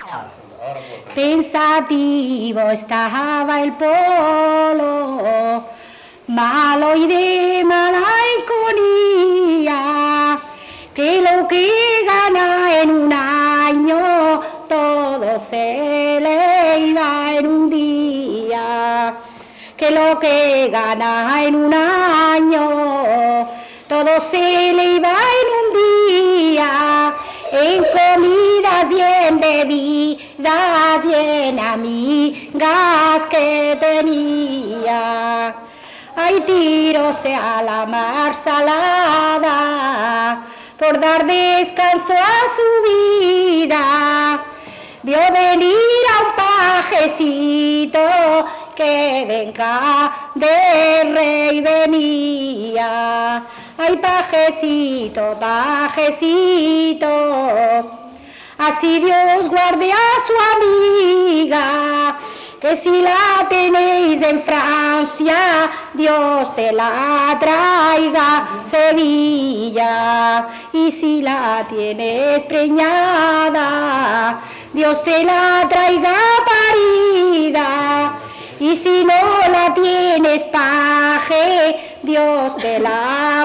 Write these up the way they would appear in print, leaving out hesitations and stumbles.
Pensativo estaba el polo, malo y de mala iconía, que lo que gana en un año, todo se le iba en un día. Que lo que gana en un año, todo se le iba en un día, en comidas y en bebidas y en amigas que tenía. Hay tiros a la mar salada, por dar descanso a su vida. Vio venir a un pajecito que de del rey venía. Ay, pajecito, pajecito, así Dios guarde a su amiga, que si la tenéis en Francia, Dios te la traiga Sevilla. Y si la tienes preñada, Dios te la traiga parida. Y si no la tienes paje, Dios te la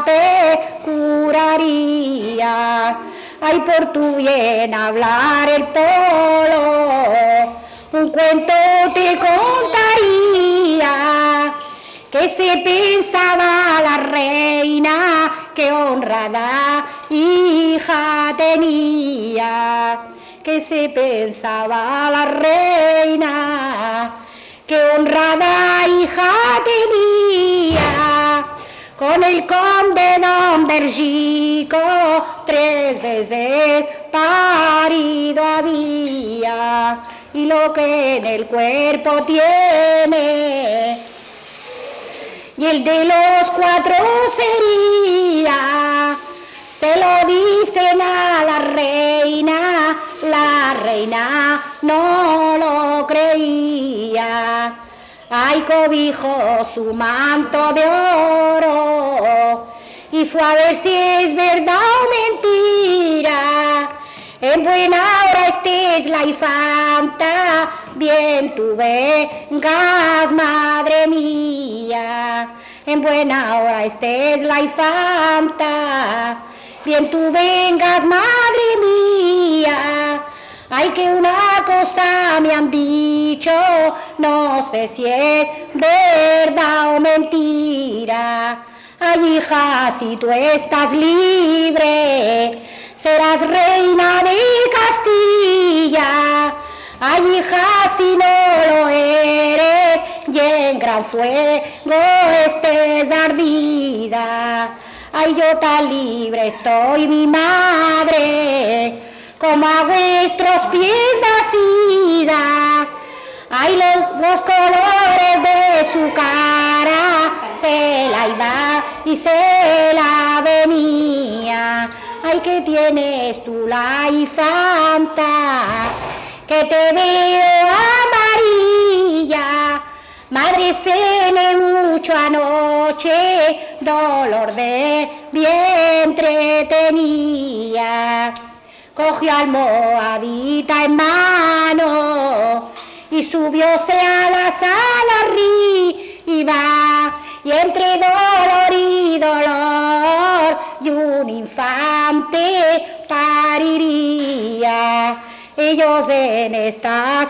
curaría. Ay, por tu bien hablar el polo, un cuento te contaría, que se pensaba la reina, que honrada hija tenía. Que se pensaba la reina, que honrada hija tenía. Con el conde don Bergico 3 veces parido había, y lo que en el cuerpo tiene, y el de los 4 sería. Se lo dicen a la reina no lo creía. Ay, cobijó su manto de oro y fue a ver si es verdad o mentira. En buena hora estés la infanta, bien tú vengas, madre mía. En buena hora estés la infanta, bien tú vengas, madre mía. Ay, que una cosa me han dicho, no sé si es verdad o mentira. Ay, hija, si tú estás libre, serás reina de Castilla. Ay, hija, si no lo eres, y en gran fuego estés ardida. Ay, yo tan libre estoy, mi madre, como a vuestros pies nacida. Ay, los colores de su cara se la iba y se la venía. Ay, que tienes tú la infanta, que te veo amarilla. Madre, cené mucho anoche, dolor de vientre tenía. Cogió almohadita en mano y subióse a la sala arriba, y entre dolor y dolor y un infante pariría. Ellos en estas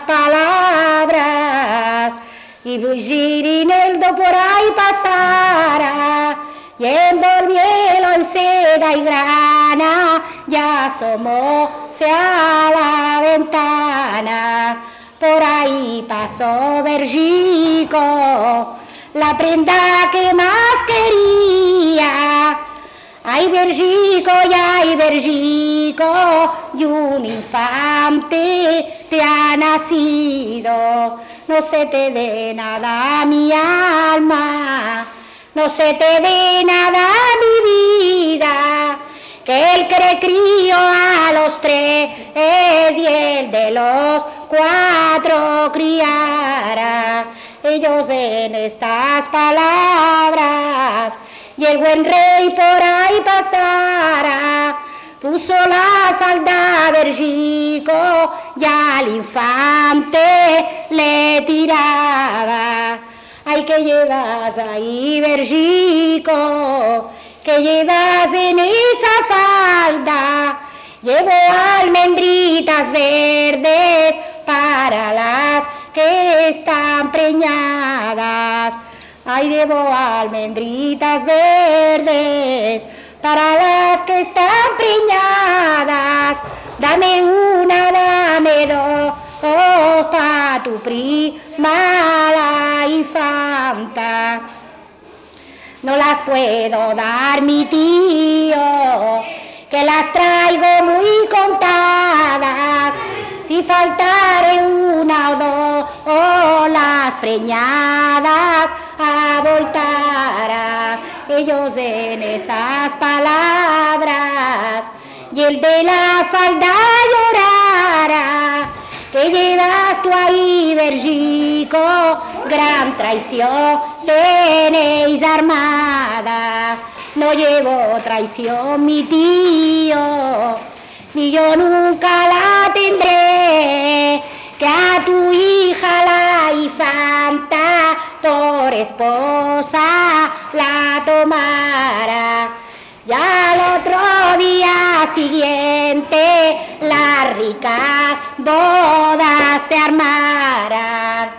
palabras, y Girineldo por ahí pasara, y envolviélo en seda y grana, ya asomóse a la ventana. Por ahí pasó Bergico, la prenda que más quería. Ay, Bergico, y ay, Bergico, y un infante te ha nacido. No se te dé nada, mi alma, no se te dé nada, mi vida, que el que crió a los 3 y el de los 4 criara. Ellos en estas palabras, y el buen rey por ahí pasara, puso la falda Bergico y al infante le tiraba. Ay, que llevas ahí, Bergico, que llevas en esa falda. Llevo almendritas verdes para las que están preñadas. Ay, llevo almendritas verdes para las que están preñadas. Dame una, dame dos, pa' tu prima la infanta. No las puedo dar, mi tío, que las traigo muy contadas. Si faltare una o dos, las preñadas avoltará. Ellos en esas palabras, y el de la falda llorará. Que llevas tú ahí, Bergico, gran traición tenéis armada. No llevo traición, mi tío, ni yo nunca la tendré, que a tu hija la infanta por esposa la tomara. Y al otro día siguiente las ricas bodas se armarán.